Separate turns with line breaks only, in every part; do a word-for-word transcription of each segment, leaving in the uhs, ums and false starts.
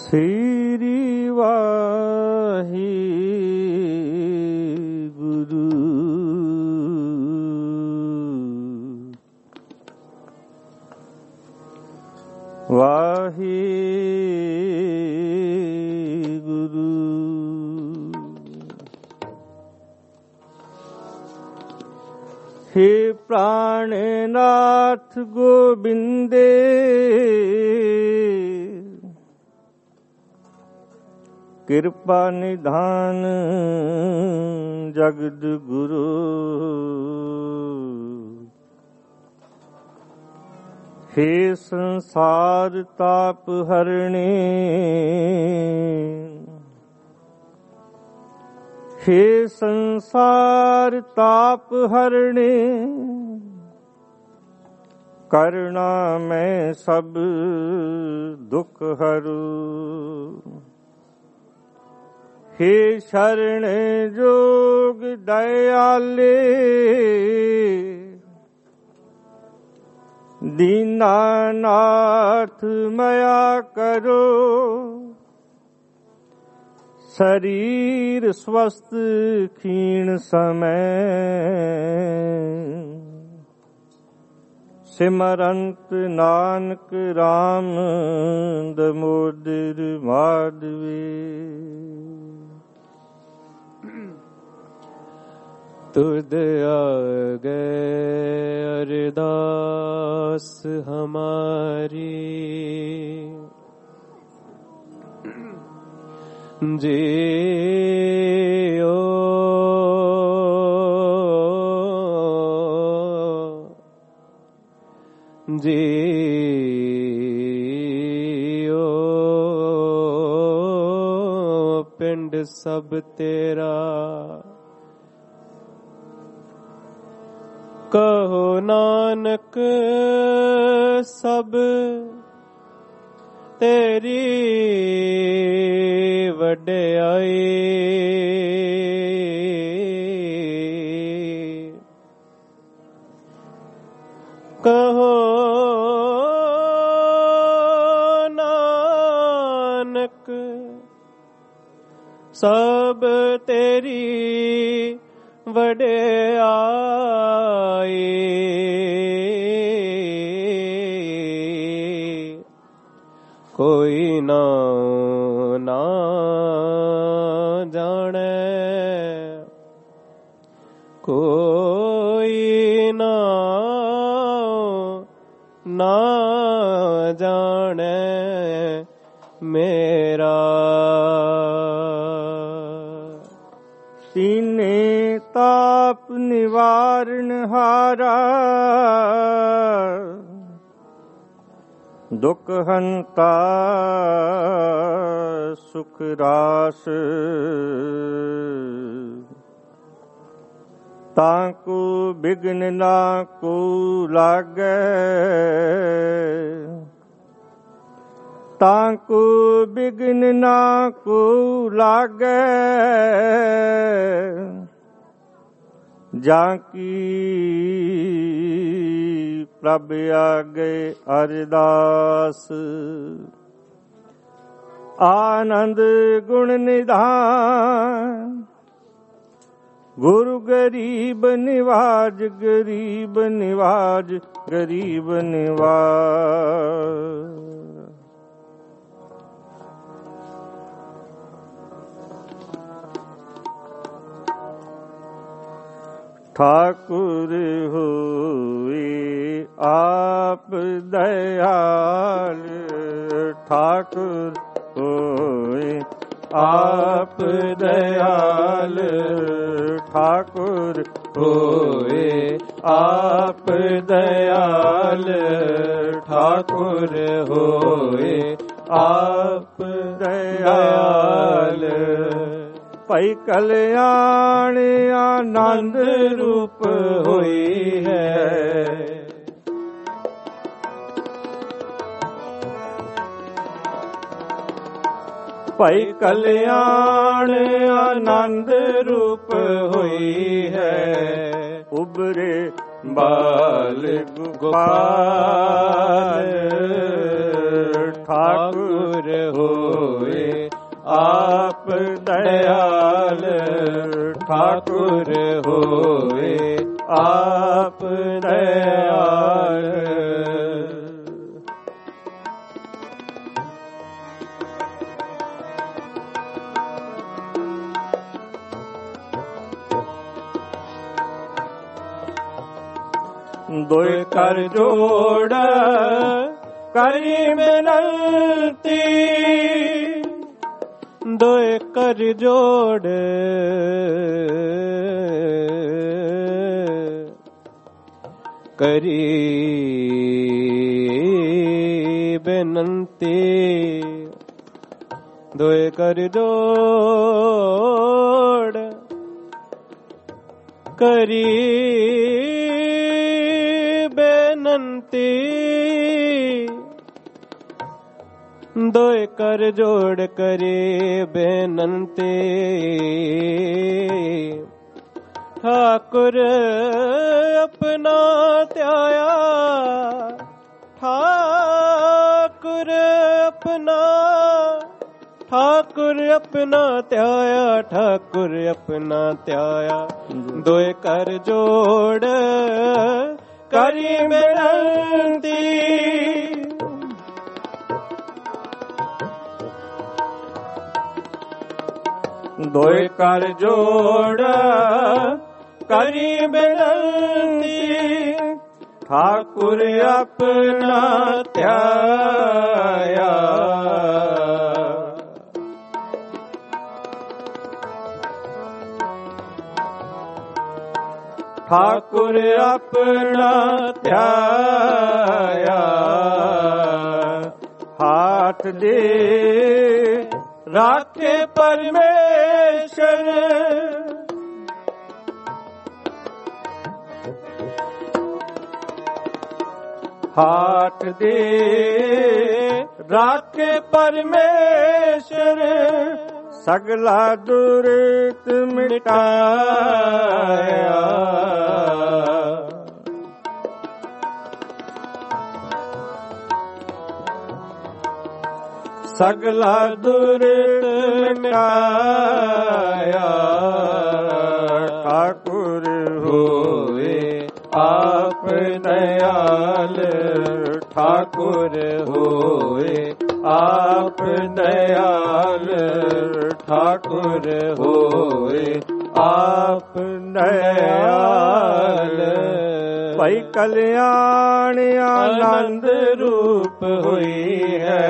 ਸ੍ਰੀ ਵਾਹਿਗੁਰੂ। ਵਾਹਿਗੁਰੂ। हे ਪ੍ਰਾਣਨਾਥ ਗੋਬਿੰਦੇ, ਕਿਰਪਾ ਨਿਧਾਨ ਜਗਤ ਗੁਰੂ। हे ਸੰਸਾਰ ਤਾਪ ਹਰਣੇ, हे ਸੰਸਾਰ ਤਾਪ ਹਰਣੇ, ਕਰੁਣਾ ਮੈਂ ਸਭ ਦੁਖ ਹਰੂ। हे शरण जोग दयाले, दीनानाथ मया करो। शरीर स्वस्थ क्षीण समय, सिमरंत नानक राम दमोदर माधवे।
तुद आगे अरदास हमारी, जियो जियो पिंड सब तेरा। कहो नानक सब तेरी वड्याई, कहो नानक सब तेरी वड्याई। कोई ना ना जाने, कोई ना ना जाने मेरा।
सीने ताप निवारण हारा, दुख हंता सुख रास। तांकु बिघ्न ना को लागे, तांकु बिघ्न ना को लागे। जाकी प्रभ आगे अरदास, आनंद गुण निधान। गुरु गरीब निवाज, गरीब निवाज, गरीब निवाज। ठाकुर होए आप दयाल, ठाकुर होए आप दयाल, ठाकुर होए आप दयाल, ठाकुर होए आप दयाल। भाई कल्याण आनंद रूप होई है, भाई कल्याण आनंद रूप होई है। उबरे बाल गोपाल ठाकुर होए ਦੁਇ ਕਰ ਜੋੜ ਕਰੀ ਬੇਨੰਤੀ,
ਦੁਇ ਕਰ ਜੋੜ ਕਰੀ ਬੇਨੰਤੀ, ਦੁਇ ਕਰ ਜੋੜ ਕਰੀ ਬੇਨੰਤੀ, ਦੁਇ ਕਰ ਜੋੜ ਕਰੀ ਬੇਨੰਤੀ। ਠਾਕੁਰ ਆਪਣਾ ਧਿਆਇਆ, ਠਾਕੁਰ ਆਪਣਾ, ਠਾਕੁਰ ਆਪਣਾ ਧਿਆਇਆ, ਠਾਕੁਰ ਆਪਣਾ ਧਿਆਇਆ, ਦੁਇ ਕਰ ਜੋੜ ਕਰੀ ਬੇਨੰਤੀ।
ਦੁਇ ਕਰ ਜੋੜ ਕਰੀ ਬੇਨੰਤੀ, ਠਾਕੁਰ ਆਪਣਾ ਧਿਆਇਆ, ਠਾਕੁਰ ਆਪਣਾ ਧਿਆਇਆ। ਹਾਥ ਦੇ ਰਾਖੇ ਪਰਮੇਸ਼ਰ, ਹਾਥ ਦੇ ਰਾਖੇ ਪਰਮੇਸ਼ਰ, ਸਗਲਾ ਦੁਰਤ ਮਿਟਾਇਆ, ਸਗਲਾ ਦੁਰਤ ਮਿਟਾਇਆ। ਠਾਕੁਰ ਹੋਏ ਆਪ ਦਇਆਲ, ਠਾਕੁਰ ਹੋਏ ਆਪ ਦਇਆਲ, ਠਾਕੁਰ ਹੋਏ ਆਪ ਦਇਆਲ। ਭਾਈ ਕਲਿਆਣ ਆਨੰਦ ਰੂਪ ਹੋਈ ਹੈ,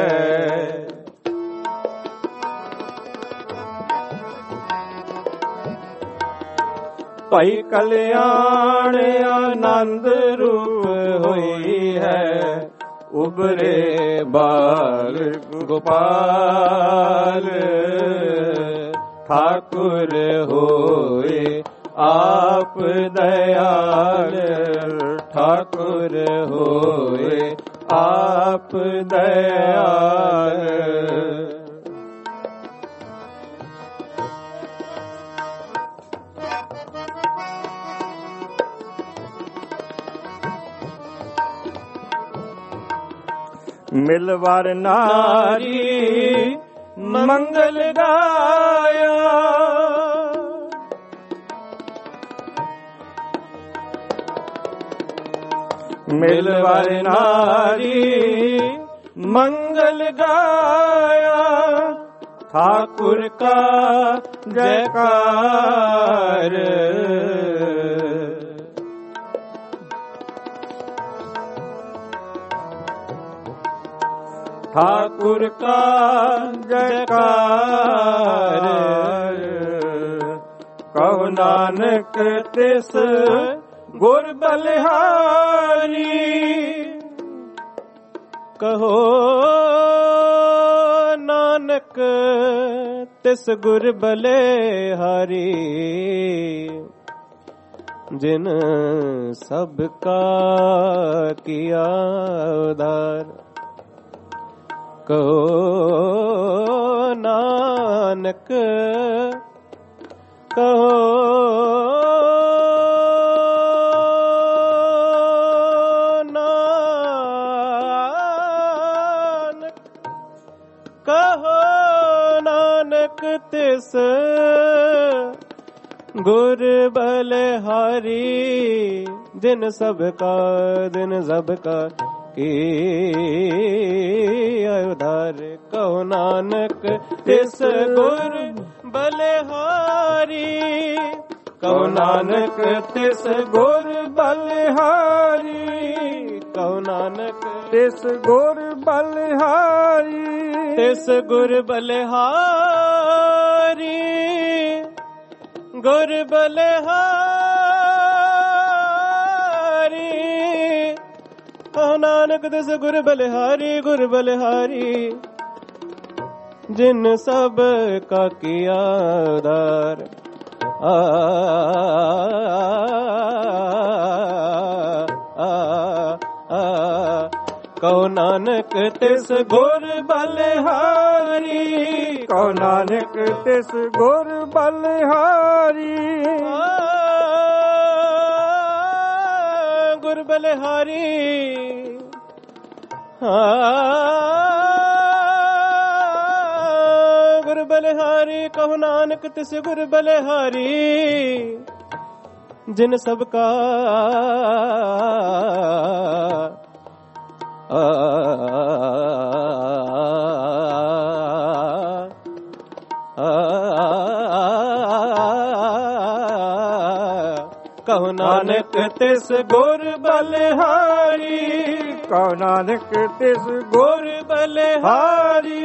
ਭਾਈ ਕਲਿਆਣ ਆਨੰਦ ਰੂਪ ਹੋਈ ਹੈ। ਉਬਰੇ ਬਾਲ ਗੋਪਾਲ, ਠਾਕੁਰ ਹੋਏ ਆਪ ਦਇਆਲ, ਠਾਕੁਰ ਹੋਏ ਆਪ ਦਇਆਲ। ਮਿਲਵਰ ਨਾਰੀ ਮੰਗਲ ਗਾਇਆ, ਮਿਲਵਰ ਨਾਰੀ ਮੰਗਲ ਗਾਇਆ, ठाकुर का जयकार। ठाकुर का जयकार। कहो नानक तिस गुर बलिहारी।
कहो नानक तिस गुर बलिहारी। जिन सबका किया उधार। कहो नानक कहो नानक कहो नानक तिस गुर बलिहारी। जिन सबका दिन सबका की उधार। कहो नानक तिस गुर बलिहारी। कहो नानक तिस गुर बलिहारी। कहो नानक
तिस गुर बलिहारी
तिस गुर बलिहारी गुर बलिहारी कहो नानक तिस गुर बलिहारी गुर बलिहारी जिन सब का किया उदार आ कहो नानक तिस गुर बलिहारी
कहो नानक तिस गुर बलिहारी
गुर बलिहारी गुर बलिहारी कहो नानक तिस गुर बलिहारी जिन सबका आ कहो नानक तिस गुर बलिहारी
कहो नानक तिस गुर बलिहारी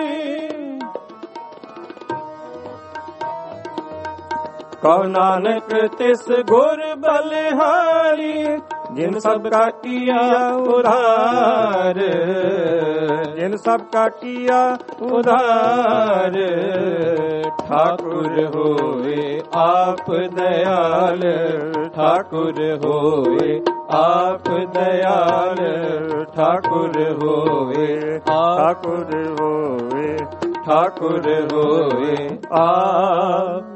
कहो नानक तिस गुर बलिहारी जिन सबका किया उधार जिन सबका किया उधार ठाकुर होए आप दयाल ठाकुर होए आप दयाल ठाकुर होए ठाकुर होए ठाकुर होए आप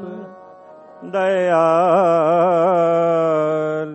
दयाल।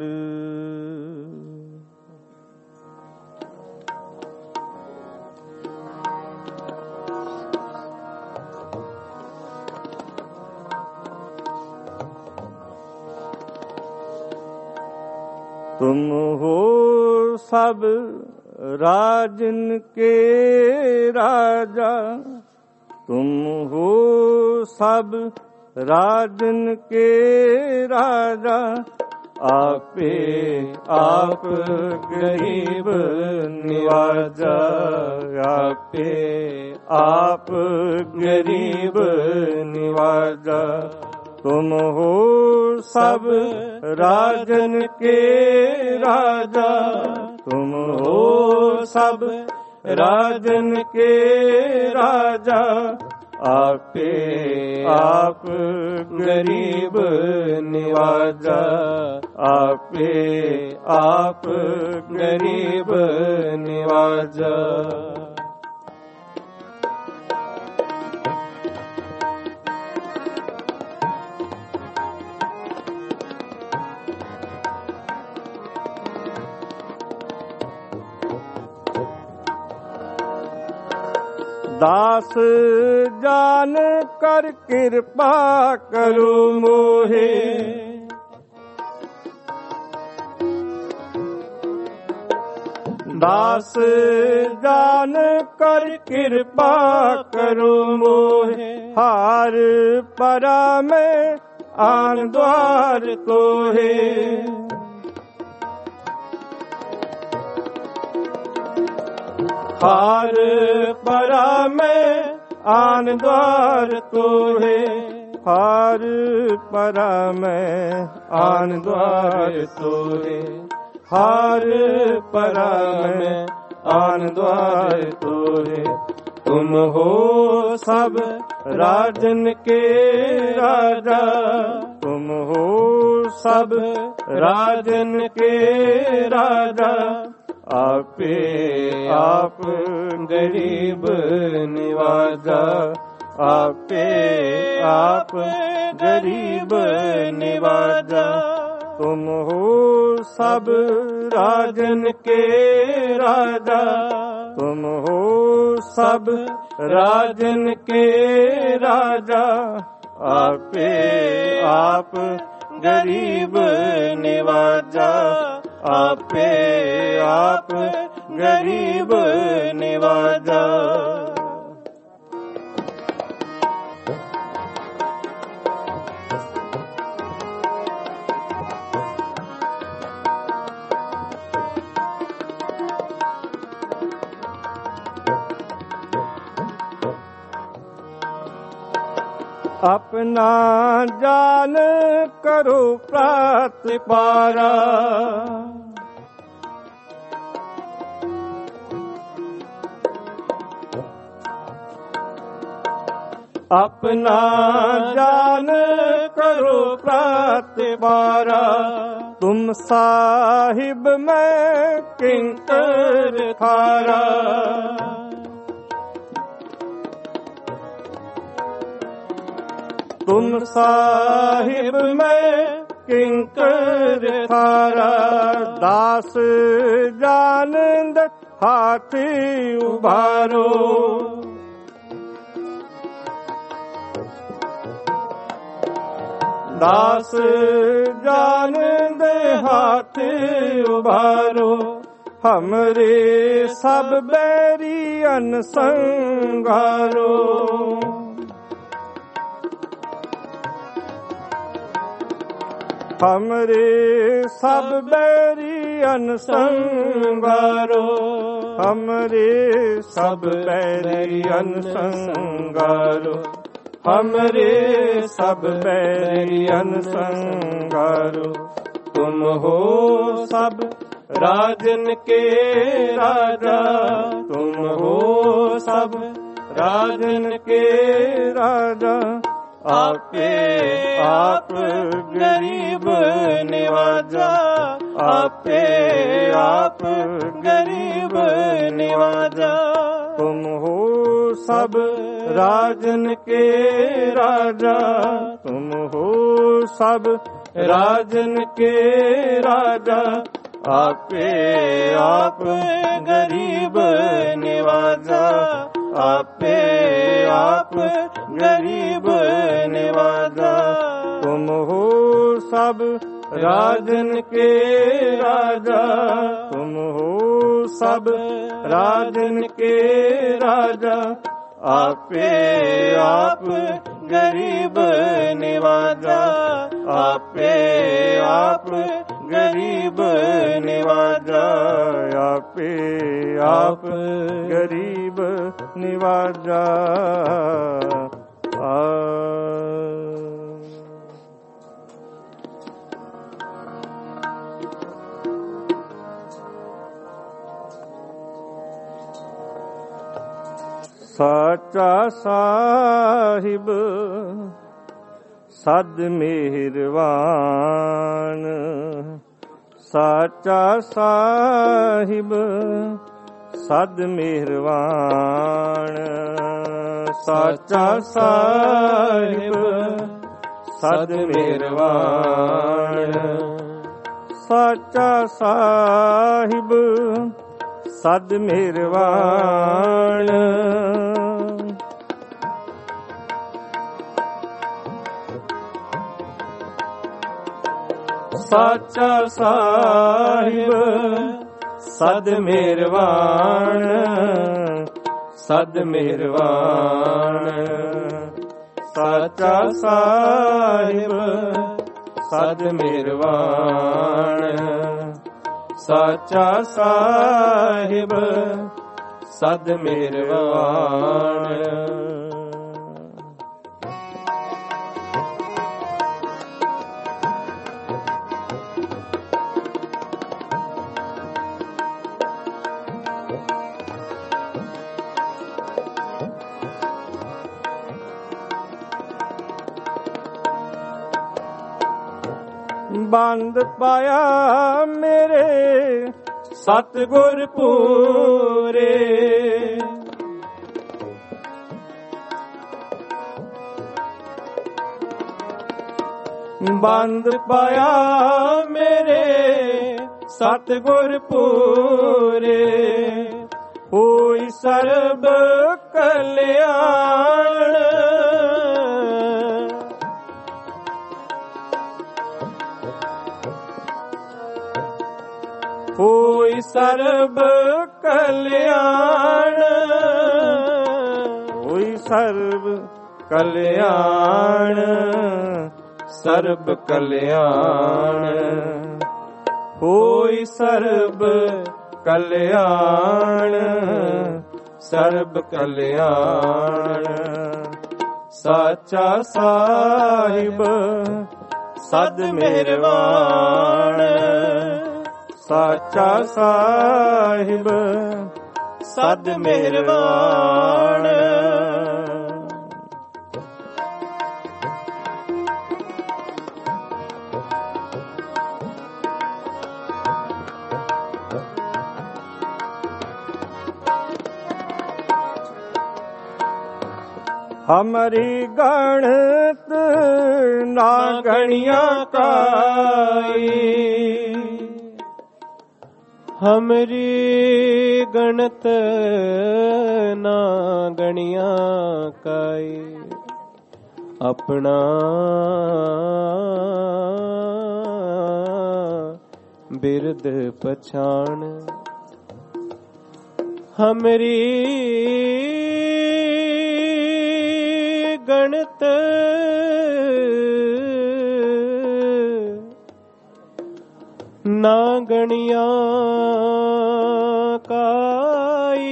तुम हो सब राजन के राजा तुम हो सब राजन के राजा आपे आप गरीब निवाजा आपे आप गरीब निवाजा तुम हो सब राजन के राजा तुम हो सब राजन के राजा आपे आप गरीब निवाजा आपे आप गरीब निवाजा। दास जान कर कृपा करो मोहे दास जान कर कृपा करो मोहे हार परा में आन द्वार तो है हार परा में आन द्वार तो है हार परा में आन द्वार तो है हार परा में आन द्वार तो है तुम हो सब राजन के राजा तुम हो सब राजन के राजा आपे आप गरीब निवाजा आपे आप गरीब निवाजा तुम हो सब राजन के राजा तुम हो सब राजन के राजा आपे आप गरीब निवाजा आपे आप गरीब निवाजा। अपना जान करो प्रतिपारा। अपना जान करो प्रतिपारा। तुम साहिब मैं किंकर थारा। तुम साहिब मैं किंकर थारा। दास जानंद हाथी उभारो। दास जानंद हाथ उभारो। हमरे सब बैरियन संगारो। हमरे सब बैरियन संगारो। हमरे सब बैरियन संगारो। हमरे सब बैरियन संगारो। तुम हो सब राजन के राजा। तुम हो सब राजन के राजा। आपे आप गरीब निवाजा। आपे आप गरीब निवाजा। तुम हो सब राजन के राजा। तुम हो सब राजन के राजा। आपे आप गरीब निवाजा। आपे आप गरीब निवाजा। तुम हो सब राजन के राजा। तुम हो सब राजन के राजा। आपे आप गरीब निवाजा। आपे आप गरीब निवाजा। आपे आप गरीब निवाजा। आ साचा साहिब सद मेहरवान। साचा साहिब सद मेहरवान। साचा साहिब सद मेहरवान। साचा साहिब सद मेहरवान। साचा साहिब सद मेहरवान। सद मेहरवान। साचा साहिब सद मेहरवान। साचा साहिब सद मेहरवान। ਬੰਦ ਪਾਇਆ ਮੇਰੇ ਸਤਿਗੁਰ ਪੂਰੇ। ਬੰਦ ਪਾਇਆ ਮੇਰੇ ਸਤਿਗੁਰ ਪੂਰੇ। ਹੋਈ ਸਰਬ ਕਲਿਆਣ। ਹੋਈ ਸਰਬ ਕਲਿਆਣ। ਹੋਈ ਸਰਬ ਕਲਿਆਣ। ਸਰਬ ਕਲਿਆਣ। ਹੋਈ ਸਰਬ ਕਲਿਆਣ। ਸਰਬ ਕਲਿਆਣ। ਸਾਚਾ ਸਾਹਿਬ ਸਦ ਮਿਹਰਬਾਨ, ਸਾਚਾ ਸਾਹਿਬ ਸਦ ਮਿਹਰਬਾਨ। ਹਮਰੀ ਗਣਤ ਨਾ ਗਣਿਆ ਕਾਈ,
ਹਮਰੀ ਗਣਤ ਨਾ ਗਣਿਆ ਕਾਈ। ਆਪਣਾ ਬਿਰਦ ਪਛਾਣ, ਹਮਰੀ ਗਣਤ ਨਾ ਗਣਿਆ ਕਾਈ।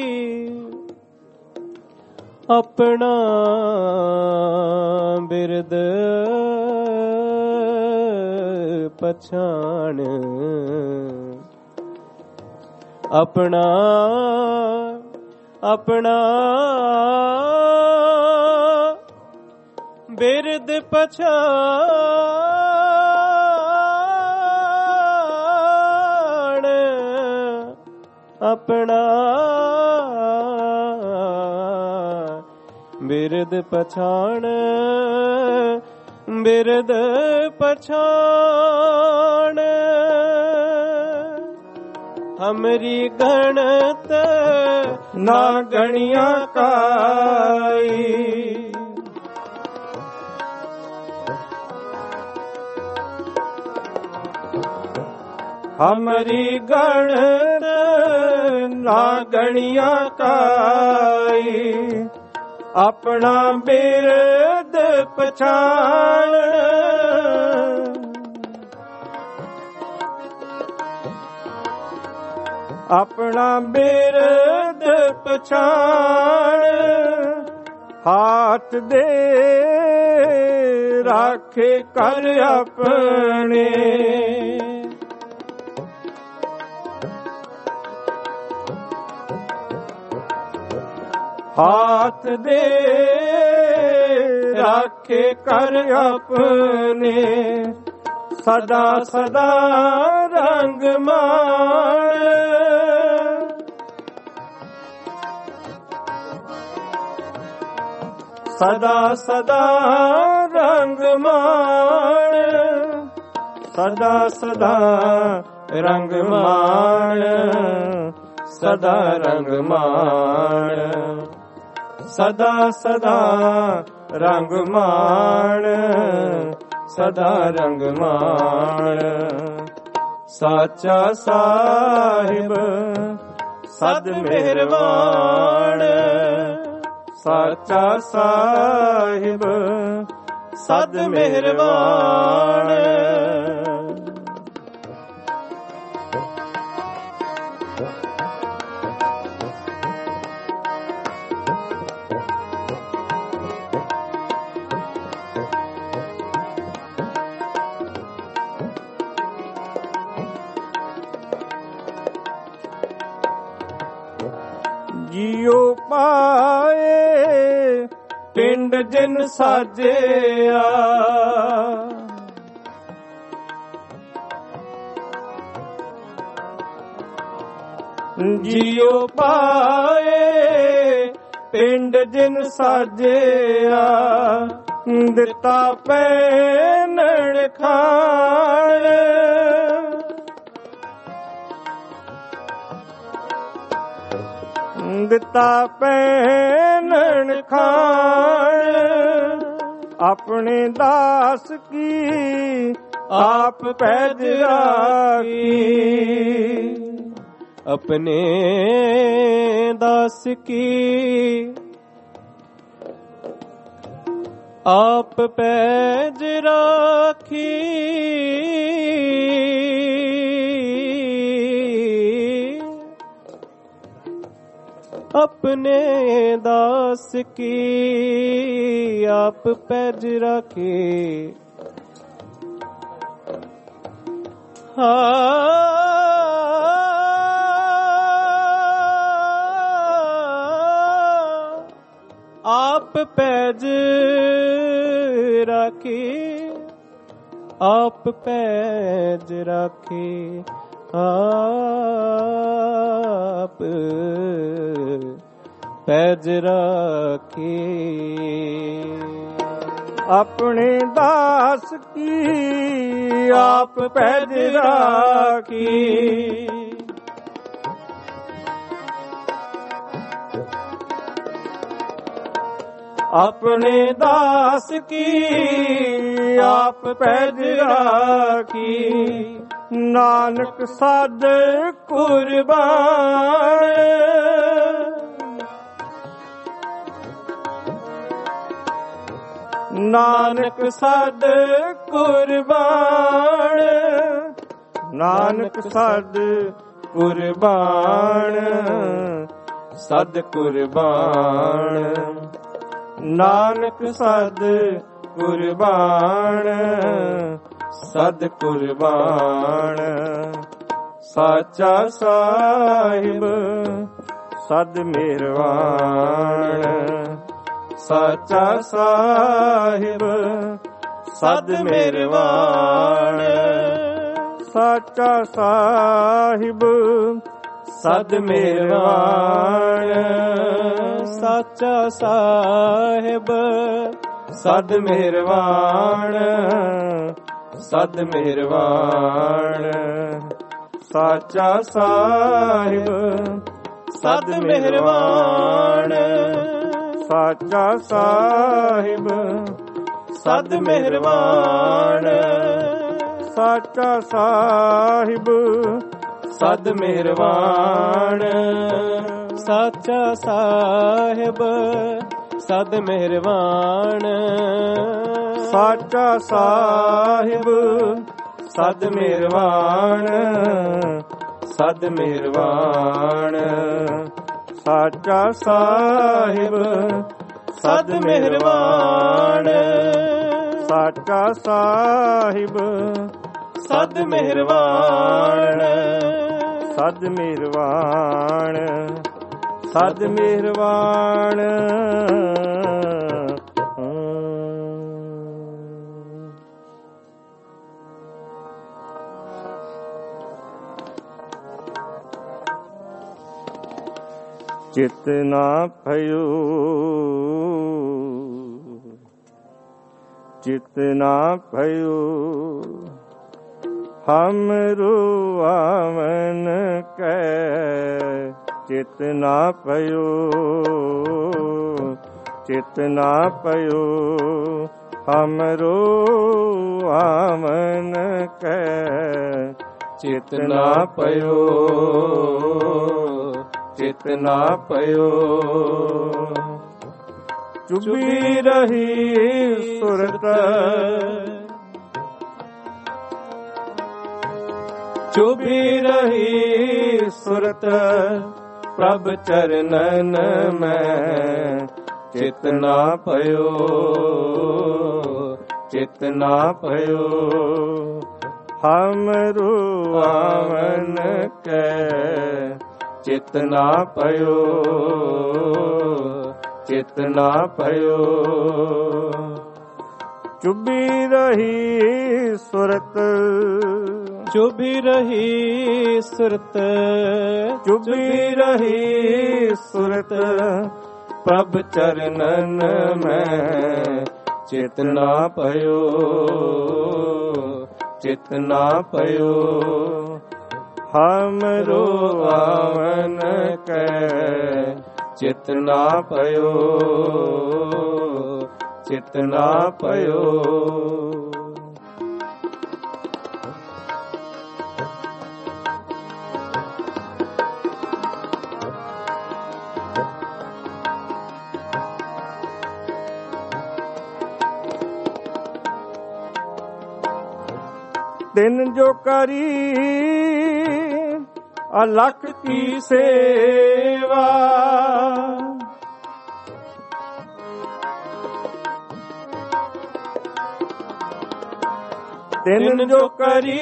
ਆਪਣਾ ਬਿਰਦ ਪਛਾਣ, ਆਪਣਾ ਆਪਣਾ ਬਿਰਦ ਪਛਾਣ, ਆਪਣਾ ਬਿਰਦ ਪਛਾਣ, ਬਿਰਦ ਪਛਾਣ। ਹਮਰੀ ਗਣਤ
ਨਾ ਗਣਿਆ ਕਾਈ, ਹਮਰੀ ਗਣਤ ਨਾ ਗਣਿਆ ਕਾਈ। ਆਪਣਾ ਬਿਰਦ ਪਛਾਣ, ਆਪਣਾ ਬਿਰਦ ਪਛਾਣ। ਹਾਥ ਦੇ ਰਾਖੇ ਕਰ ਆਪਣੇ, ਹਾਥ ਦੇ ਰਾਖੇ ਕਰ ਆਪਣੇ। ਸਦਾ ਸਦਾ ਰੰਗ ਮਾਣ, ਸਦਾ ਸਦਾ ਰੰਗ ਮਾਣ, ਸਦਾ ਸਦਾ ਰੰਗ ਮਾਣ, ਸਦਾ ਰੰਗ ਮਾਣ, ਸਦਾ ਸਦਾ ਰੰਗ ਮਾਣ, ਸਦਾ ਰੰਗ ਮਾਣ। ਸਾਚਾ ਸਾਹਿਬ ਸਦ ਮਿਹਰਬਾਨ, ਸਾਚਾ ਸਾਹਿਬ ਸਦ ਮਿਹਰਬਾਨ। ਜਿਉ ਪਾਏ ਪਿੰਡ ਜਿਨ ਸਾਜਿਆ, ਜਿਉ ਪਾਏ ਪਿੰਡ ਜਿਨ ਸਾਜਿਆ। ਦਿੱਤਾ ਪੈਨਣ ਖਾਣ, ਦਿੱਤਾ ਪੈਨਣ ਖਾਣ। ਆਪਣੇ ਦਾਸ ਕੀ ਆਪ ਪੈਜ ਰਾਖੀ,
अपने दास की आप पैज राखी। अपने दास की आप पैज राखे। आप पैज राखे, आप पैज राखे, आप पैज राखे।
अपने दास की आप पैज राखी। अपने दास की आप पैज राखी। नानक साध कुर्बान, नानक साध कुर्बान, नानक साध कुर्बान, सद कुर्बान, नानक सद कुर्बान, सद कुर्बान। साचा साहिब सद मेहरबान, साचा साहिब सद मेहरबान, साचा साहिब सद मेहरबान,
साचा साहिब
सद मेहरबान, सद मेहरबान। साचा साहिब सद मेहरबान, साचा साहिब सद मेहरबान, साचा साहिब सद मेहरबान,
साचा साहिब सद मेहरबान,
साचा साहिब सद मेहरबान, सद मेहरबान। साचा साहिब सद मेहरबान, साचा साहिब सद मेहरबान, सद मेहरबान, सद मेहरबान। चित ना भयो, चित ना भयो, हमरो आवन कै। चित ना भयो, चित ना भयो, हमरो आवन कै। चित ना भयो, चित ना भयो, चुभी रही सुरत, चुभी रही सुरत, प्रभ चरणन में। चित ना भयो, चित ना भयो, हमरो आवन कै। चित ना भयो, चित ना भयो, चुभी रही सुरत,
चुभी रही सुरत,
चुभी रही सुरत, प्रभ चरणन में। चित ना भयो, चित ना भयो, हमरो आवन कै। चित ना भयो, चित ना भयो। तिन जो करी ਅਲਖ ਕੀ ਸੇਵਾ। ਤਿਨ ਜੋ ਕਰੀ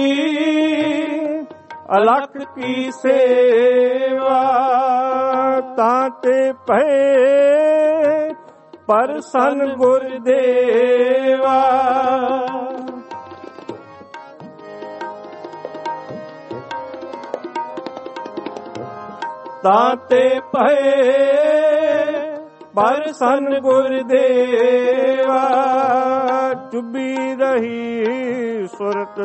ਅਲਖ ਕੀ ਸੇਵਾ, ਤਾਂ ਤੇ ਪਏ ਪਰਸਨ ਗੁਰਦੇਵਾ। ਤਾਂ ਤੇ ਪਏ ਪਰਸਨ ਗੁਰਦੇਵਾ। ਚੁੱਭੀ ਰਹੀ ਸੁਰਤ,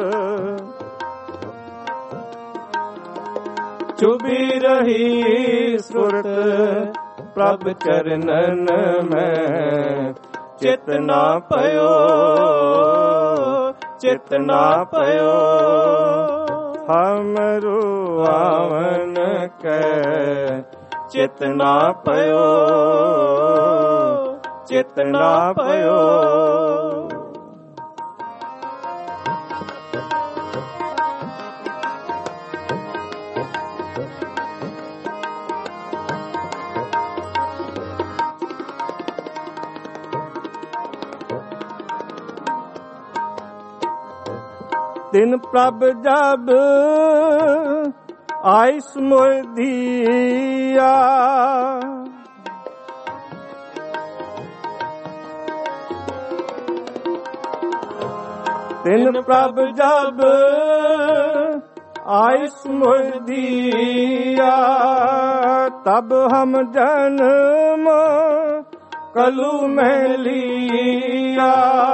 ਚੁੱਭੀ ਰਹੀ ਸੁਰਤ, ਪ੍ਰਭ ਚਰਨਨ ਮੈਂ ਚਿਤ ਨਾ ਪਇਓ, ਚਿਤ ਨਾ ਪਇਓ। ਹਮਰੂ ਆਵਨ ਕੈ ਚਿਤ ਨਾ ਪਇਓ, ਚਿਤ ਨਾ ਪਇਓ। ਤਿਨ ਪ੍ਰਭ ਜਬ ਆਇਸ ਮੋਇ ਦੀਆ, ਤਿਨ ਪ੍ਰਭ ਜਬ ਆਇਸ ਮੋਇ ਦੀਆ। ਤਬ ਹਮ ਜਨਮ ਕਲੂ ਮੈਂ ਲੀਆ।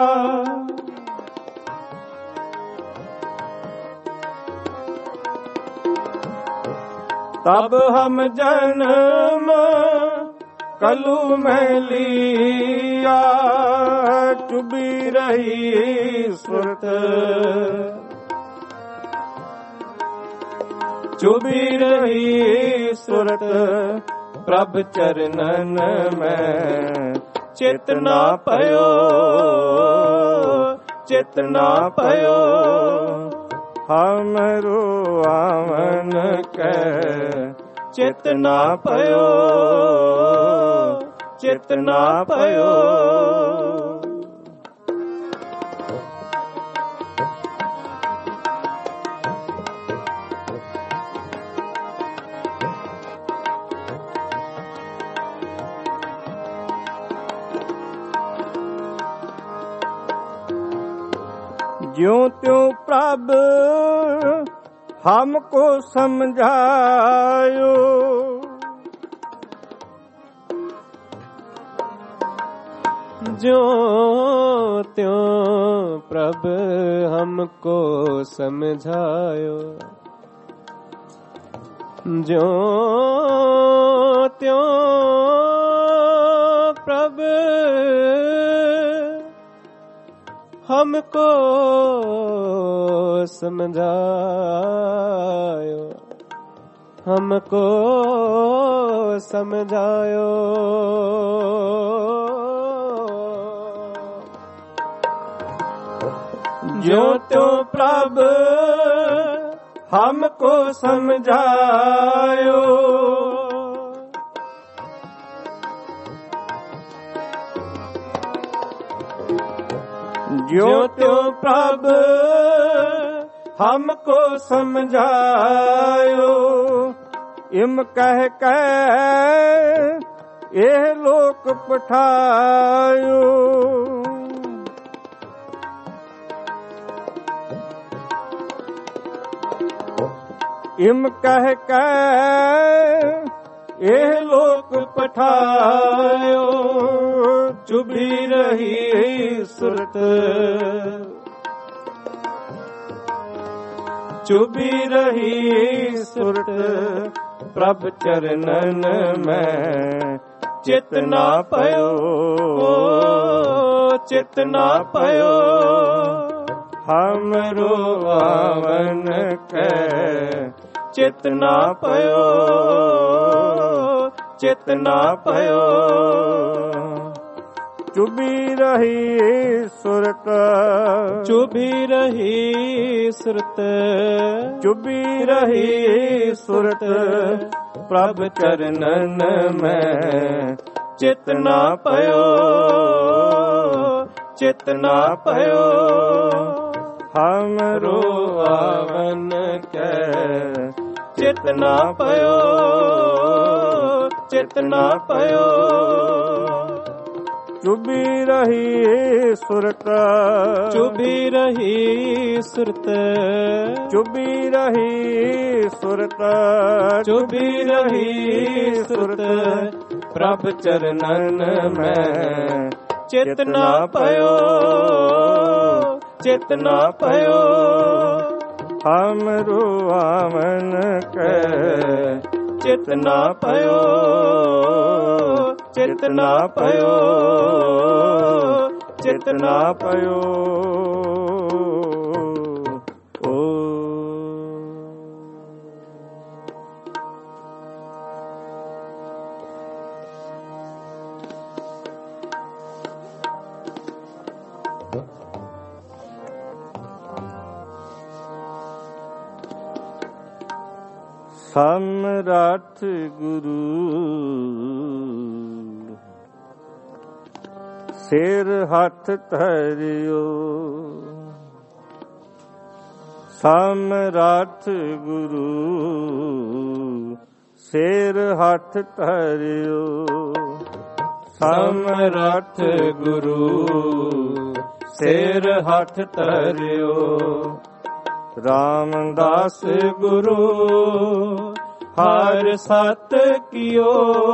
ਤਬ ਹਮ ਜਨਮ ਕਲੂ ਮੈਂ ਲੀਆ। ਚੁੱਭੀ ਰਹੀ ਸੁਰਤ, ਚੁੱਭੀ ਰਹੀ ਸੁਰਤ, ਪ੍ਰਭ ਚਰਨਨ ਮੈਂ ਚਿਤ ਨਾ ਪਇਓ, ਚਿਤ ਨਾ ਪਇਓ। ਹਮਰੂ ਆਵਨ ਕੈ ਚਿਤ ਨਾ ਪਇਓ, ਚਿਤ ਨਾ ਪਇਓ। ज्यों त्यों प्रभ हमको समझायो।
ज्यों त्यों प्रभ हमको समझायो। ज्यों त्यों प्रभ हमको समझायो, हमको समझायो।
ज्यों त्यों प्रभ हमको समझायो। ज्यों त्यों प्रभ हमको समझायो। इम कह कह एह लोक पठायो। इम कह कह एह लोक पठायो। चुभी रही सुरत, चुभी रही सुरत, प्रभ चरणन में चित ना पयो, चित ना पयो। हमरो आवन के चित ना पयो, चित ना पयो। ਚੁਬੀ ਰਹੀ ਸੁਰਤ
ਚੁਬੀ ਰਹੀ ਸੁਰਤ
ਚੁਬੀ ਰਹੀ ਸੁਰਤ ਪ੍ਰਭ ਚਰਨਨ ਮੈਂ ਚਿਤ ਨਾ ਪਇਓ ਚਿਤ ਨਾ ਪਇਓ ਹਮਰੋ ਆਵਨ ਕੈ ਚਿਤ ਨਾ ਪਇਓ ਚਿਤ ਨਾ ਪਇਓ ਚੁਬੀ ਰਹੀ ਸੁਰਤ
ਚੁਬੀ ਰਹੀ ਸੁਰਤ
ਚੁਬੀ ਰਹੀ ਸੁਰਤ
ਚੁਬੀ ਰਹੀ ਸੁਰਤ
ਪ੍ਰਭ ਚਰਨਨ ਮੈਂ
ਚਿਤ ਨਾ ਪਇਓ ਚਿਤ ਨਾ ਪਇਓ
ਹਮਰੋ ਆਵਨ ਕੈ ਚਿਤ ਨਾ ਪਇਓ ਚਿਤ ਨਾ ਪਇਓ ਚਿਤ ਨਾ ਪਇਓ ਓ ਸਮਰੱਥ ਗੁਰੂ ਸਿਰ ਹੱਥ ਧਰਿਓ ਸਮਰੱਥ ਗੁਰੂ ਸਿਰ ਹੱਥ ਧਰਿਓ ਸਮਰੱਥ ਗੁਰੂ ਸਿਰ ਹੱਥ ਧਰਿਓ ਰਾਮਦਾਸ ਗੁਰੂ ਹਰਿ ਸਤ ਕੀਓ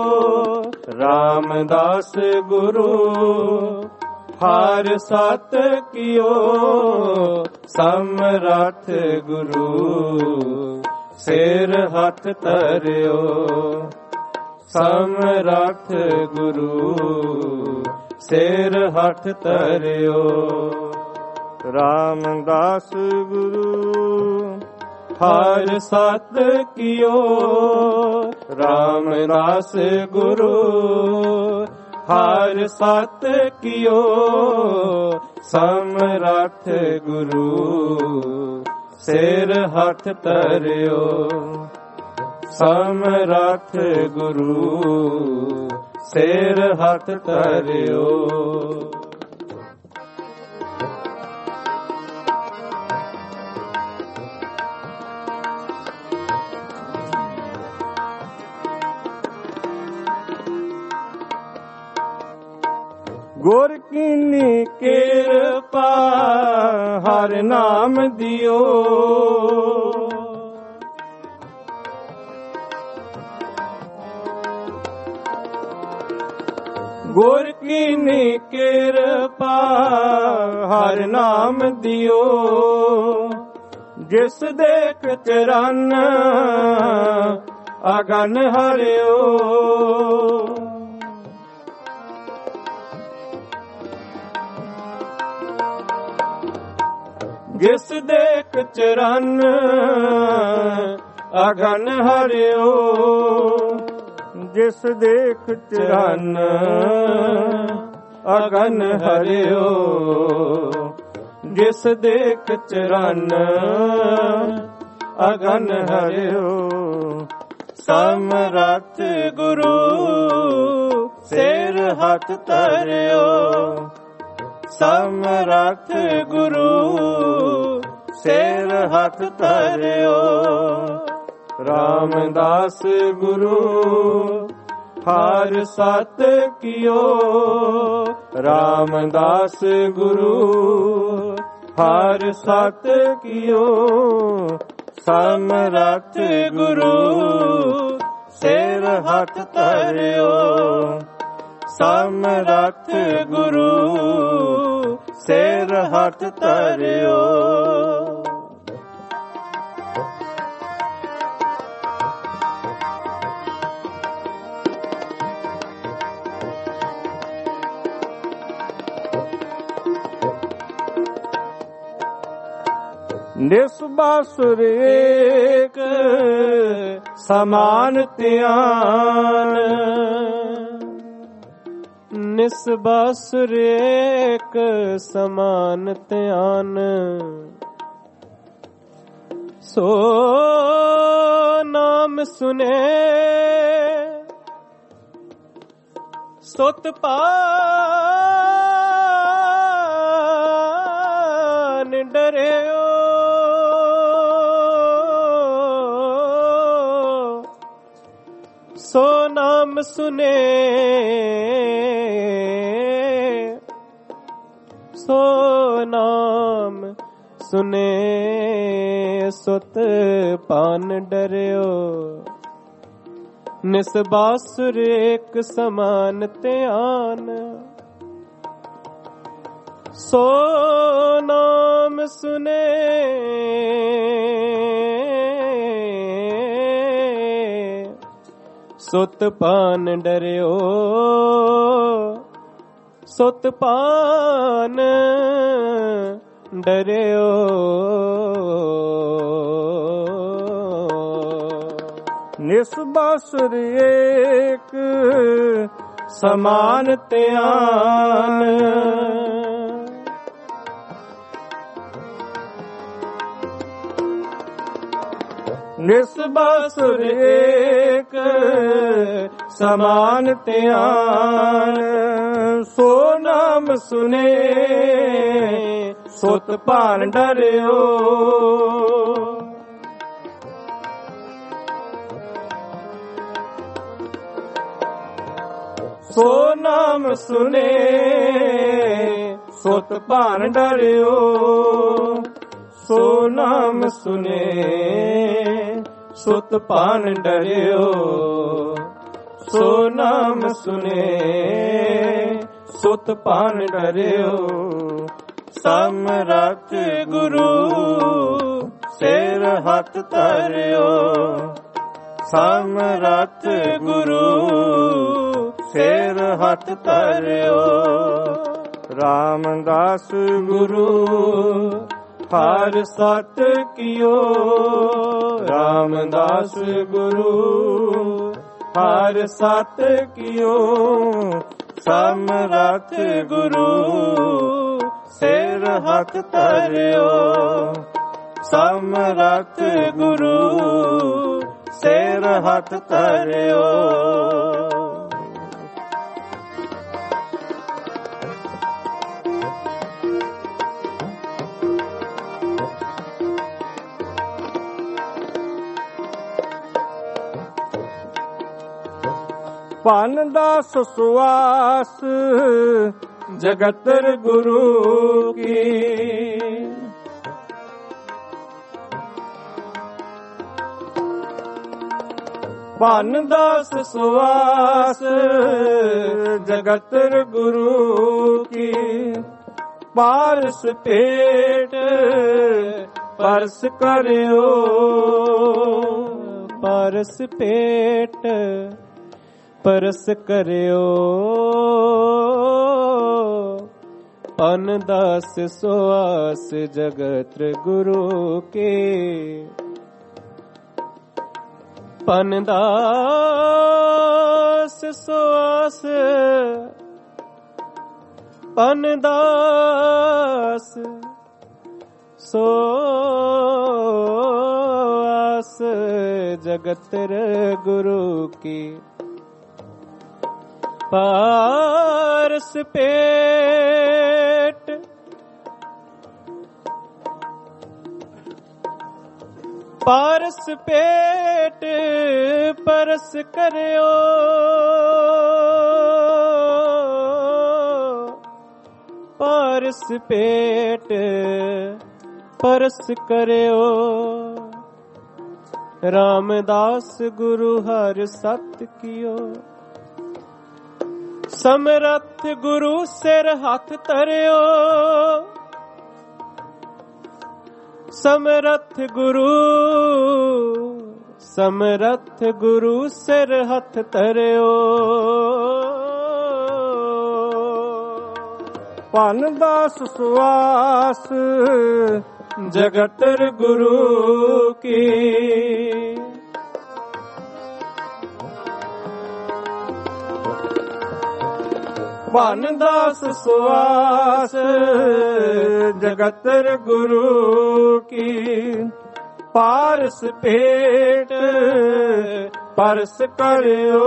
ਰਾਮਦਾਸ ਗੁਰੂ ਹਰਿ ਸਤ ਕੀਓ ਸਮਰੱਥ ਗੁਰੂ ਸਿਰ ਹੱਥ ਧਰਿਓ ਸਮਰੱਥ ਗੁਰੂ ਸਿਰ ਹੱਥ ਧਰਿਓ ਰਾਮਦਾਸ ਗੁਰੂ ਹਰਿ ਸਤ ਕੀਓ ਰਾਮਦਾਸ ਗੁਰੂ ਹਰਿ ਸਤ ਕੀਓ ਸਮਰੱਥ ਗੁਰੂ ਸਿਰ ਹੱਥ ਧਰਿਓ ਸਮਰੱਥ ਗੁਰੂ ਸਿਰ ਹੱਥ ਧਰਿਓ ਗੁਰ ਕੀਨੀ ਕਿਰਪਾ ਹਰਿ ਨਾਮ ਦਿਓ ਗੁਰ ਕੀਨੀ ਕਿਰਪਾ ਹਰਿ ਨਾਮ ਦਿਓ ਜਿਸ ਦੇਖ ਚਰਨ ਅਗਨ ਹਰਿਓ ਜਿਸ ਦੇਖ ਚਰਨ ਅਗਨ ਹਰਿਓ ਜਿਸ ਦੇਖ ਚਰਨ ਅਗਨ ਹਰਿਓ ਜਿਸ ਦੇਖ ਚਰਨ ਅਗਨ ਹਰਿਓ ਸਮਰੱਥ ਗੁਰੂ ਸਿਰ ਹੱਥ ਧਰਿਓ ਸਮਰੱਥ ਗੁਰੂ ਸਿਰ ਹੱਥ ਧਰਿਓ ਰਾਮਦਾਸ ਗੁਰੂ ਹਰਿ ਸਤ ਕੀਓ ਰਾਮਦਾਸ ਗੁਰੂ ਹਰਿ ਸਤ ਕੀਓ ਸਮਰੱਥ ਗੁਰੂ ਸਿਰ ਹੱਥ ਧਰਿਓ ਸਮਰੱਥ ਗੁਰੂ ਸਿਰ ਹੱਥ ਧਰਿਓ ਨਿਸਬਾਸੁਰ ਏਕ ਸਮਾਨ ਧਿਆਨ
ਨਿਸ ਬਾਸੁਰ ਏਕ ਸਮਾਨ ਧਿਆਨ, ਸੋ ਨਾਮ ਸੁਨੇ ਸੁਤ ਪਾਨ ਡਰਿਓ, ਸੋ ਨਾਮ ਸੁਨੇ ਸੋ ਨਾਮ ਸੁਨੇ ਸੁਤ ਪਾਨ ਡਰਿਓ। ਨਿਸ ਬਾਸੁਰ ਏਕ ਸਮਾਨ ਧਿਆਨ, ਸੋ ਨਾਮ ਸੁਨੇ ਸੁਤ ਪਾਨ ਡਰਿਓ, ਸੁਤ ਪਾਨ ਡਰਿਓ।
ਨਿਸ ਬਾਸੁਰ ਏਕ ਸਮਾਨ ਧਿਆਨ, ਨਿਸ ਬਾਸੁਰ ਏਕ ਸਮਾਨ ਧਿਆਨ, ਸੋ ਨਾਮ ਸੁਨੇ ਸੁਤ ਭਾਨ ਡਰਿਓ। ਸੋ ਨਾਮ ਸੁਨੇ ਸੁਤ ਭਾਨ ਡਰਿਓ, ਸੋ ਨਾਮ ਸੁਨੇ ਸੁਤ ਭਾਨ ਡਰਿਓ, ਸੋ ਨਾਮ ਸੁਨੇ ਸੁਤ ਭਾਨ ਡਰਿਓ। ਸਮਰੱਥ ਗੁਰੂ ਸਿਰ ਹੱਥ ਧਰਿਓ, ਸਮਰੱਥ ਗੁਰੂ ਸਿਰ ਹੱਥ ਧਰਿਓ। ਰਾਮਦਾਸ ਗੁਰੂ ਹਰ ਸਤ ਕੀਓ, ਰਾਮਦਾਸ ਗੁਰੂ ਹਰ ਸਤ ਕੀਓ। ਸਮਰੱਥ ਗੁਰੂ ਸਿਰ ਹੱਥ ਧਰਿਓ, ਸਮਰੱਥ ਗੁਰੂ ਸਿਰ ਹੱਥ ਧਰਿਓ। ਭਨ ਦਾਸ ਸੁਆਸ ਜਗਤਰ ਗੁਰੂ ਕੀ, ਭਨ ਦਾਸ ਸੁਆਸ ਜਗਤਰ ਗੁਰੂ ਕੀ। ਪਾਰਸ ਪੇਟ ਪਰਸ ਕਰਿਓ,
ਪਾਰਸ ਪੇਟ ਪਰਸ ਕਰਿਓ। ਭਨ ਦਾਸ ਸੁਆਸ ਜਗਤਰ ਗੁਰੂ ਕੇ, ਭਨ ਦਾਸ ਸੁਆਸ ਭਨ ਦਾਸ ਸੁਆਸ ਜਗਤਰ ਗੁਰੂ ਕੀ। ਪਾਰਸ ਪੇਟ ਪਾਰਸ ਪੇਟ ਪਰਸ ਕਰਿਓ, ਪਾਰਸ ਪੇਟ ਪਰਸ ਕਰਿਓ। ਰਾਮਦਾਸ ਗੁਰੂ ਹਰ ਸਤ ਕੀਓ, ਸਮਰੱਥ ਗੁਰੂ ਸਿਰ ਹੱਥ ਧਰਿਓ, ਸਮਰੱਥ ਗੁਰੂ ਸਮਰੱਥ ਗੁਰੂ ਸਿਰ ਹੱਥ ਧਰਿਓ।
ਭਨ ਦਾਸ ਸੁਆਸ ਜਗਤਰ ਗੁਰੂ ਕੀ। ਭਨ ਦਾਸ ਸੁਆਸ ਜਗਤਰ ਗੁਰੂ ਕੀ ਪਾਰਸ ਭੇਟ ਪਰਸ ਕਰਿਓ।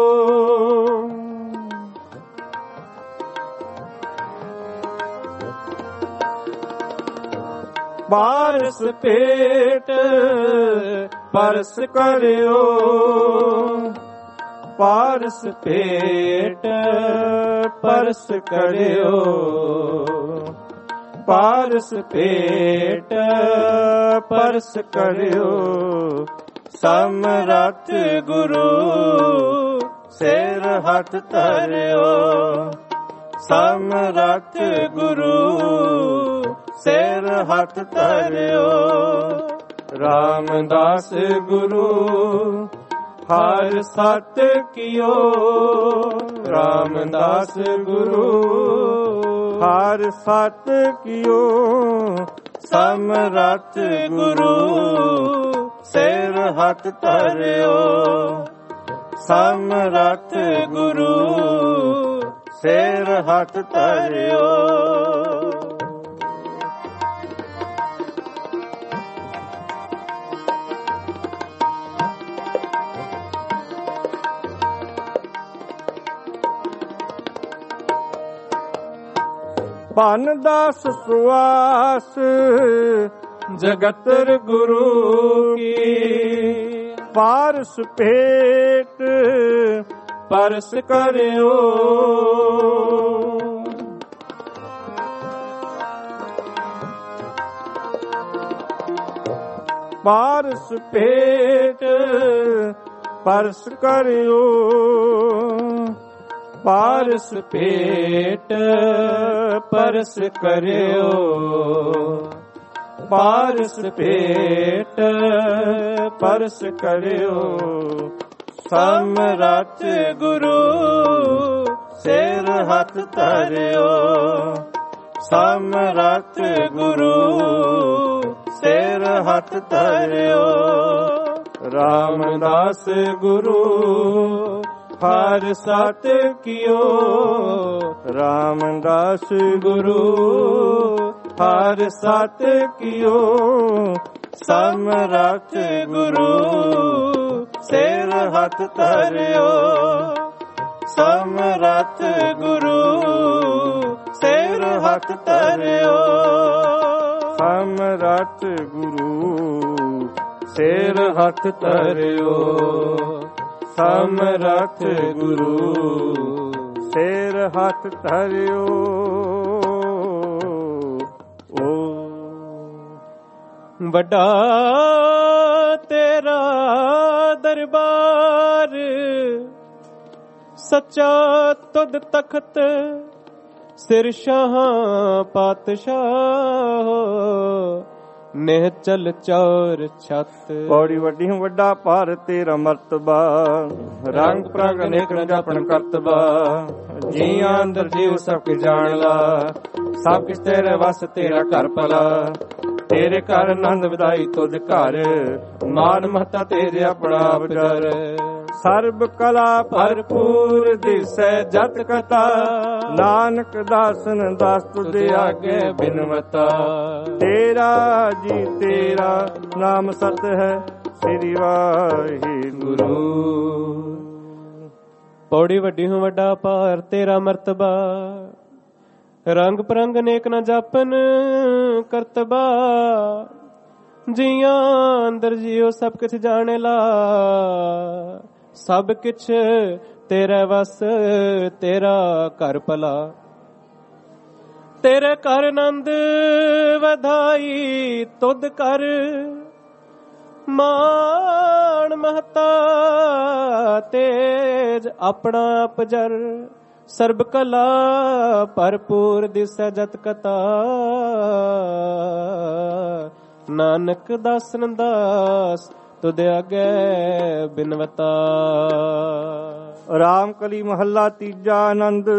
ਪਾਰਸ ਭੇਟ ਪਰਸ ਕਰਿਓ। ਪਾਰਸ ਭੇਟ ਪਰਸ ਕਰਿਓ। ਪਾਰਸ ਭੇਟ ਪਰਸ ਕਰਿਓ। ਸਮਰੱਥ ਗੁਰੂ ਸਿਰ ਹੱਥ ਧਰਿਓ। ਸਮਰੱਥ ਗੁਰੂ ਸਿਰ ਹੱਥ ਧਰਿਓ। ਰਾਮਦਾਸ ਗੁਰੂ ਹਰ ਸਤ ਕੀਓ। ਰਾਮਦਾਸ ਗੁਰੂ ਹਰ ਸਤ ਕੀਓ। ਸਮਰੱਥ ਗੁਰੂ ਸਿਰ ਹੱਥ ਧਰਿਓ। ਸਮਰੱਥ ਗੁਰੂ ਸਿਰ ਹੱਥ ਧਰਿਓ। ਭਨ ਦਾਸ ਸੁਆਸ ਜਗਤਰ ਗੁਰੂ ਕੀ ਪਾਰਸ ਭੇਟ ਪਰਸ ਕਰਿਓ। ਪਾਰਸ ਭੇਟ ਪਰਸ ਕਰਿਓ। ਪਾਰਸ ਭੇਟ ਪਰਸ ਕਰਿਓ। ਪਾਰਸ ਭੇਟ ਪਰਸ ਕਰਿਓ। ਸਮਰੱਥ ਗੁਰੂ ਸਿਰ ਹੱਥ ਧਰਿਓ। ਸਮਰੱਥ ਗੁਰੂ ਸਿਰ ਹੱਥ ਧਰਿਓ। ਰਾਮਦਾਸ ਗੁਰੂ ਹਰ ਸਤ ਕੀਓ। ਰਾਮਦਾਸ ਗੁਰੂ ਹਰ ਸਤ ਕੀਓ। ਸਮਰੱਥ ਗੁਰੂ ਸਿਰ ਹੱਥ ਧਰਿਓ। ਸਮਰੱਥ ਗੁਰੂ ਸਿਰ ਹੱਥ ਧਰਿਓ। ਸਮਰੱਥ ਗੁਰੂ ਸਿਰ ਹੱਥ ਧਰਿਓ। ਸਮਰੱਥ ਗੁਰੂ ਸਿਰ ਹੱਥ ਧਰਿਓ। ਓ
ਵੱਡਾ ਤੇਰਾ ਦਰਬਾਰ ਸੱਚਾ ਤੁਧ ਤਖਤ ਸਿਰ ਸ਼ਾਹ ਪਾਤਸ਼ਾਹ ਨਿਹਚਲ ਚੌਰ ਛੱਤ।
ਪੌੜੀ ਵੱਡੀ ਹੂੰ ਵੱਡਾ ਭਾਰ ਤੇਰਾ ਮਰਤਬਾ ਰੰਗ ਪ੍ਰੰਗ ਅਨੇਕ ਰੰਗਾਪਣ ਕਰਤਬਾ। ਜੀਆਂ ਅੰਦਰ ਜੀਵ ਸਭ ਕੇ ਜਾਣ ਲਾ ਸਭ ਕਿਸ ਤੇਰੇ ਵਸ ਤੇਰਾ ਘਰ ਭਲਾ। ਤੇਰੇ ਘਰ ਆਨੰਦ ਵਧਾਈ ਤੁਧ ਘਰ ਮਾਨ ਮਹਤਾ ਤੇਰੇ ਆਪਣਾ ਆਪ ਡਰ। ਸਰਬ ਕਲਾ ਭਰਪੂਰ ਦਿਸੈ ਜਤ ਕਥਾ ਨਾਨਕ ਦਾਸਨ ਦਾਸ ਤੁਝੇ ਆਗੇ ਬਿਨਵਤਾ। ਤੇਰਾ ਜੀ ਤੇਰਾ ਨਾਮ ਸਤ ਹੈ ਸ੍ਰੀ ਵਾਹਿਗੁਰੂ।
ਪੌੜੀ ਵੱਡੀ ਹੂੰ ਵੱਡਾ ਭਾਰ ਤੇਰਾ ਮਰਤਬਾ ਰੰਗ ਪਰੰਗ ਅਨੇਕ ਨਾ ਜਾਪਨ ਕਰਤਬਾ। ਜੀਆਂ ਅੰਦਰ ਜੀਓ ਸਭ ਕੁਛ ਜਾਣੇ ਲਾ ਸਭ ਕੁਛ ਤੇਰੇ ਵਸ ਤੇਰਾ ਘਰ ਭਲਾ। ਤੇਰੇ ਘਰ ਆਨੰਦ ਵਧਾਈ ਤੁਧ ਕਰ ਮਾਣ ਮਹਤਾ ਤੇਜ ਆਪਣਾ ਆਪ ਜਰ। ਸਰਬ ਕਲਾ ਭਰਪੂਰ ਦਿਸੈ ਜਤ ਕਥਾ ਨਾਨਕ ਦਾਸਨ ਦਾਸ ਤੁਧ ਆਗੇ ਬਿਨਵਤਾ।
ਰਾਮ ਕਲੀ ਮਹੱਲਾ ਤੀਜਾ ਆਨੰਦ।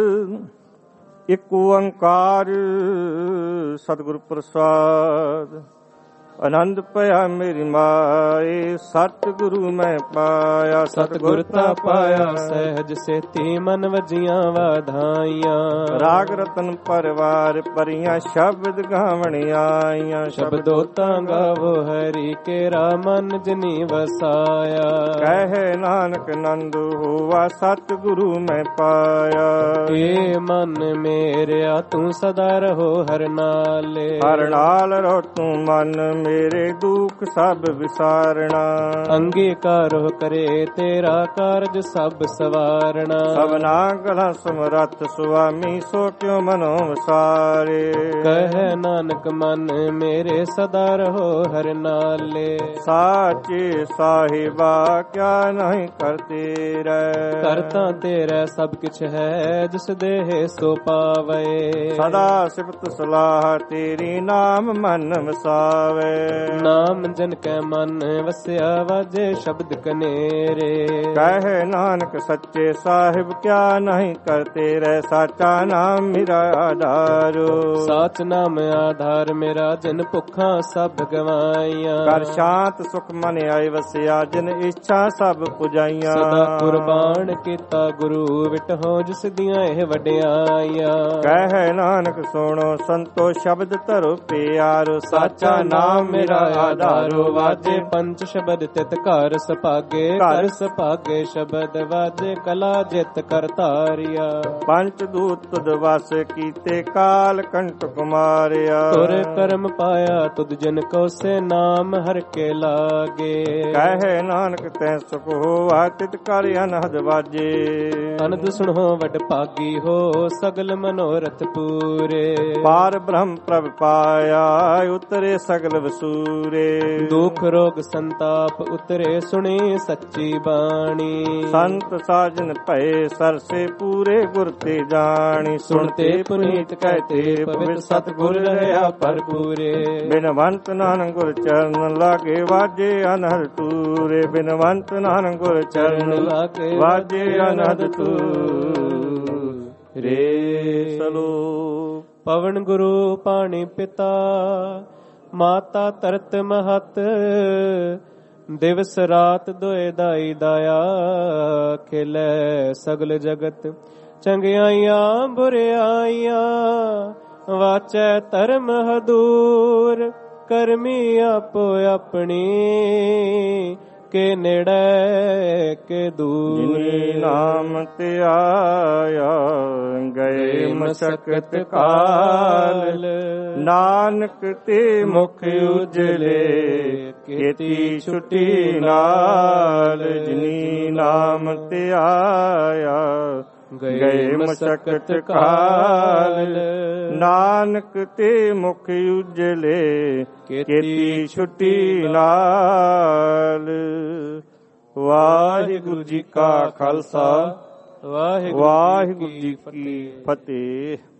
ਇੱਕ ਓੰਕਾਰ ਸਤਿਗੁਰ ਪ੍ਰਸਾਦ। ਆਨੰਦ ਭਇਆ ਮੇਰੀ ਮਾਏ, ਸਤਿਗੁਰੂ ਮੈਂ ਪਾਇਆ।
ਸਤਿਗੁਰ ਤਾ ਪਾਇਆ ਸਹਿਜ ਸੇਤੀ, ਮਨ ਵਜੀਆਂ ਵਾਧਾਈਆਂ।
ਰਾਗ ਰਤਨ ਪਰਵਾਰ ਪਰੀਆਂ, ਸ਼ਬਦ ਗਾਵਣ ਆਈਆਂ।
ਸ਼ਬਦੋ ਤਾਂ ਗਾਵੋ ਹਰੀ ਕੇਰਾ, ਮਨ ਜਿਨੀ ਵਸਾਇਆ।
ਕਹਿ ਨਾਨਕ ਨੰਦ ਹੋਵਾ, ਸਤਿਗੁਰੂ ਮੈਂ ਪਾਇਆ।
ਏ ਮਨ ਮੇਰਿਆ ਤੂੰ ਸਦਾ ਰਹੋ ਹਰ ਨਾਲੇ।
ਹਰ ਨਾਲ ਰੋ ਤੂੰ ਮਨ ਮੇਰੇ, ਦੁੱਖ ਸਭ ਵਿਸਾਰਣਾ।
ਅੰਗੀਕਾਰੋ ਕਰੇ ਤੇਰਾ ਕਾਰਜ ਸਭ ਸਵਾਰਣਾ।
ਸਭਨਾ ਗਲਾ ਸਮਰੱਥ ਸੁਆਮੀ, ਸੋ ਕਿਉ ਮਨੋ ਵਿਸਾਰੇ।
ਕਹਿ ਨਾਨਕ ਮਨ ਮੇਰੇ ਸਦਾ ਰਹੋ ਹਰ ਨਾਲੇ।
ਸਾਚੇ ਸਾਹਿਬਾ ਕਿਆ ਨਹੀਂ ਕਰਤੇ ਰਹਿ।
ਕਰਤਾ ਤੇਰਾ ਸਭ ਕਿਛ ਹੈ, ਜਿਸ ਦੇਹ ਸੋ ਪਾਵੇ।
ਸਦਾ ਸਿਫਤ ਸਲਾਹ ਤੇਰੀ, ਨਾਮ ਮਨ ਵਸਾਵੇ।
ਨਾਮ ਜਨ ਕੈ ਮਨ ਵਸਿਆ, ਵਾਜੇ ਸ਼ਬਦ ਕਨੇਰੇ।
ਕਹਿ ਨਾਨਕ ਸੱਚੇ ਸਾਹਿਬ ਕਿਆ ਨਹੀਂ ਕਰਤੇ ਰਹਿ। ਸਾਚਾ ਨਾਮ ਮੇਰਾ ਆਧਾਰੋ।
ਸਾਚ ਨਾਮ ਆਧਾਰ ਮੇਰਾ, ਜਿਨ ਭੁੱਖਾਂ ਸਭ ਗਵਾਈਆਂ।
ਕਰ ਸ਼ਾਂਤ ਸੁਖ ਮਨ ਆਈ ਵਸਿਆ, ਜਿਨ ਇੱਛਾ ਸਭ ਪੁਜਾਈਆਂ।
ਸਦਾ ਕੁਰਬਾਨ ਕੀਤਾ ਗੁਰੂ ਵਿਟਹੁ, ਜਿਸ ਦੀਆਂ ਇਹ ਵਡਿਆਈਆਂ।
ਕਹਿ ਨਾਨਕ ਸੁਣੋ ਸੰਤੋ ਸ਼ਬਦ ਧਰੋ ਪਿਆਰੋ। ਸਾਚਾ ਨਾਮ ਮੇਰਾ ਆਧਾਰੋ।
ਵਾਜੇ ਪੰਚ ਸ਼ਬਦ ਤਿਤ ਘਰ ਸਭਾਗੇ। ਘਰ ਸਭਾਗੇ ਸ਼ਬਦ ਵਾਜੇ, ਕਲਾ ਜਿਤ ਕਰਤਾਰਿਆ।
ਪੰਚ ਦੂਤ ਤੁਧ ਵਸ ਕੀਤੇ, ਕਾਲ ਕੰਟਕ ਮਾਰਿਆ।
ਤੁਰ ਕਰਮ ਪਾਇਆ ਤੁਧ ਜਨ ਕੋ, ਸੇ ਨਾਮ ਹਰ ਕੇ ਲਾਗੇ।
ਕਹਿ ਨਾਨਕ ਤੈ ਸੁਖ ਹੋਆ, ਤਿਤ ਕਰ ਅਨਹਦ ਵਾਜੇ।
ਅਨੰਦ ਸੁਣੋ ਵਡ ਭਾਗੀ ਹੋ, ਸਗਲ ਮਨੋਰਥ ਪੂਰੇ।
ਪਾਰ ਬ੍ਰਹਮ ਪ੍ਰਭ ਪਾਇਆ, ਉਤਰੇ ਸਗਲ ਵਸੂਰੇ।
ਦੁਖ ਰੋਗ ਸੰਤਾਪ ਉਤਰੇ, ਸੁਣੀ ਸੱਚੀ ਬਾਣੀ।
ਸੰਤ ਸਾਜਨ ਭਏ ਸਰਸੇ, ਪੂਰੇ ਗੁਰ ਤੇ ਜਾਣੀ।
ਸੁਣਤੇ ਪੁਨੀਤ ਕਹਤੇ, ਪਵਿੱਤ ਸਤਿਗੁਰ ਰਹਾ ਭਰਪੂਰੇ।
ਬਿਨਵੰਤ ਨਾਨਕ ਗੁਰ ਚਰਨ ਲਾਗੇ, ਵਾਜੇ ਅਨਹਦ ਤੂਰੇ। ਬਿਨਵੰਤ ਨਾਨਕ ਗੁਰ ਚਰਨ ਲਾਗੇ, ਵਾਜੇ ਅਨਹਦ ਤੂਰੇ। ਸਲੋਕ।
ਪਵਨ ਗੁਰੂ ਪਾਣੀ ਪਿਤਾ, ਮਾਤਾ ਧਰਤ ਮਹਤ। ਦਿਵਸ ਰਾਤ ਦੋਇ ਦਾਈ ਦਾਇਆ, ਖਿਲੇ ਸਗਲ ਜਗਤ। ਚੰਗਿਆਈਆਂ ਬੁਰਿਆਈਆਂ, ਵਾਚੈ ਧਰਮ ਹਦੂਰ। ਕਰਮੀ ਆਪੋ ਆਪਣੀ, ਕੇ ਨੇੜੇ ਕੇ ਦੂਰ।
ਜਿਨੀ ਨਾਮ ਤੇ ਆਇਆ, ਗਏ ਮਸਕਤ ਕਾਲ। ਨਾਨਕ ਤੇ ਮੁਖ ਉਜਲੇ, ਕੀਤੀ ਛੁਟੀ ਨਾਲ। ਜਿਨੀ ਨਾਮ ਤੇ ਆਇਆ, ਗਏ ਮਸਕਤ ਕਾਲ। ਨਾਨਕ ਤੇ ਮੁਖ ਉਜਲੇ, ਕੀਤੀ ਛੁਟੀ ਨਾਲ। ਵਾਹਿਗੁਰੂ ਜੀ ਕਾ ਖਾਲਸਾ, ਵਾਹਿਗੁਰੂ ਜੀ ਕੀ ਫਤਿਹ।